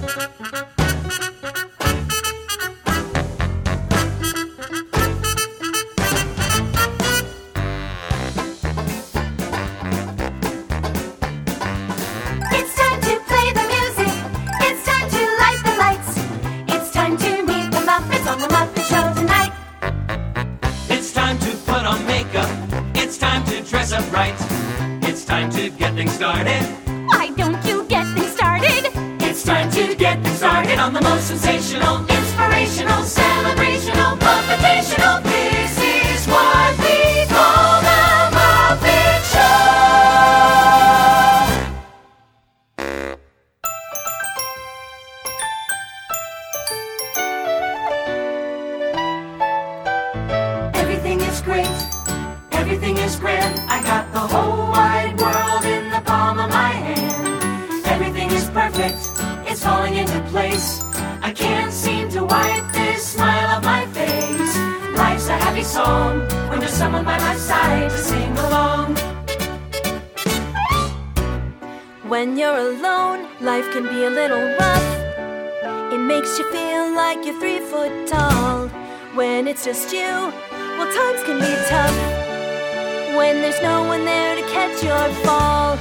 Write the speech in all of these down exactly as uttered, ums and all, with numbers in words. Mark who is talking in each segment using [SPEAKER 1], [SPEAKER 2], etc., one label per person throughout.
[SPEAKER 1] When you're alone, life can be a little rough. It makes you feel like you're three foot tall. When it's just you, well, times can be tough. When there's no one there to catch your fall.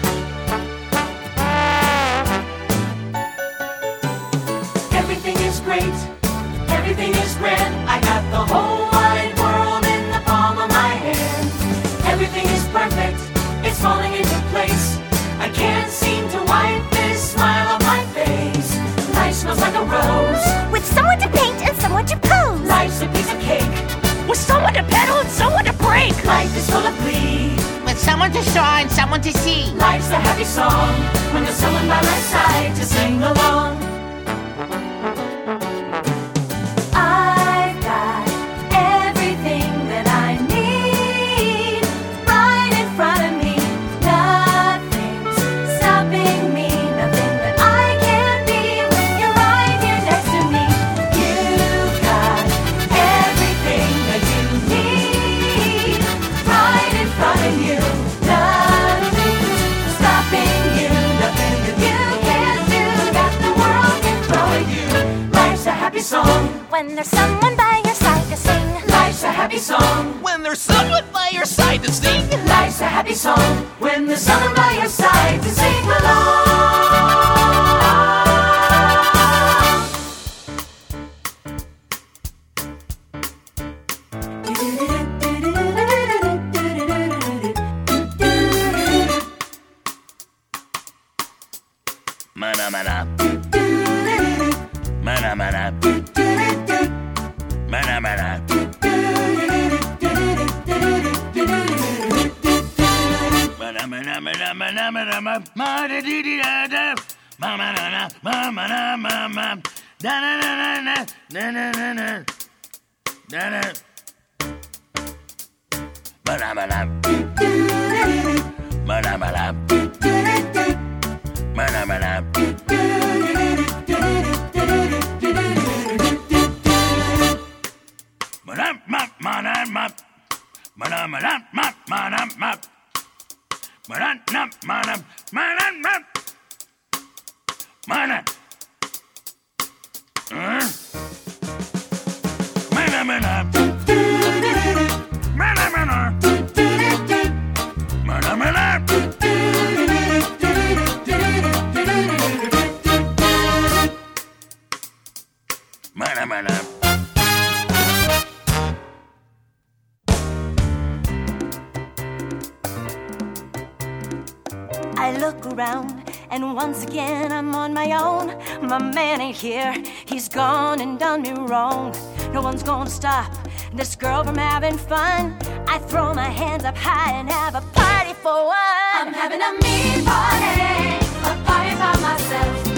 [SPEAKER 2] Everything is great, everything is grand. I got the whole wide world in the palm of my hand. Everything is perfect, it's falling into place. I can't seem to wipe this smile off my face. Life smells like a rose,
[SPEAKER 3] with someone to paint and someone to pose.
[SPEAKER 2] Life's a piece of cake,
[SPEAKER 4] with someone to pedal and someone to break.
[SPEAKER 2] Life is full of glee,
[SPEAKER 5] with someone to saw and someone to see.
[SPEAKER 2] Life's a happy song, when there's someone by my side to sing along.
[SPEAKER 3] When there's someone by your side to sing.
[SPEAKER 2] Life's a happy song.
[SPEAKER 4] When there's someone by your side to sing.
[SPEAKER 2] Life's a happy song. When there's someone by your side to sing along.
[SPEAKER 4] Mana mana. Mana mana. Mana mana. Mana mana mana mana mana ma ma da di di da da ma ma na na ma ma na ma ma da na na na na na na na na da na mana mana mana mana mana mana. Mana ma mana ma mana mana ma mana ma mana na mana mana ma mana mana mana mana mana mana mana. Mana mana.
[SPEAKER 1] I look around, and once again I'm on my own. My man ain't here, he's gone and done me wrong. No one's gonna stop this girl from having fun. I throw my hands up high and have a party for one.
[SPEAKER 2] I'm having a me party, a party by myself.